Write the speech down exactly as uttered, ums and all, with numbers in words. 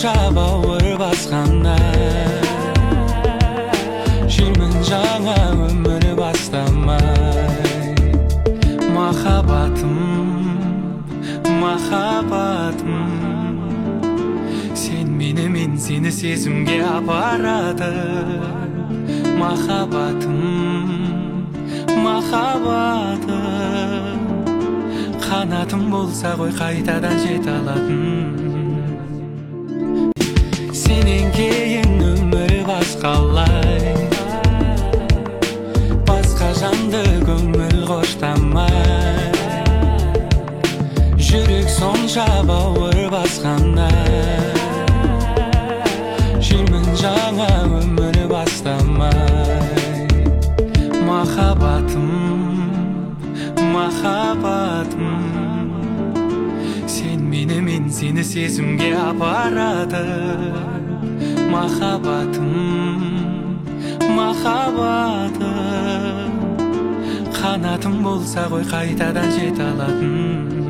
сонша бауыр басқандай, жүрмін жаңа өмір бастамай. Махаббатым, махаббатым, сен мені, мен сені сезімге апарады. Махаббатым, махаббатым, қанатым болса ғой қайтадан жете алатын. Сенен кейін өмір басқалай, басқа жанды көңіл қоштамай. Жүрек сонша бауыр басқандай, жүрмін жаңа өмір бастамай. Махаббатым, махаббатым, сен мені, мен сені сезімге апарады. Махаббатым, махаббатым, қанатым болса ғой қайтадан жете алатын.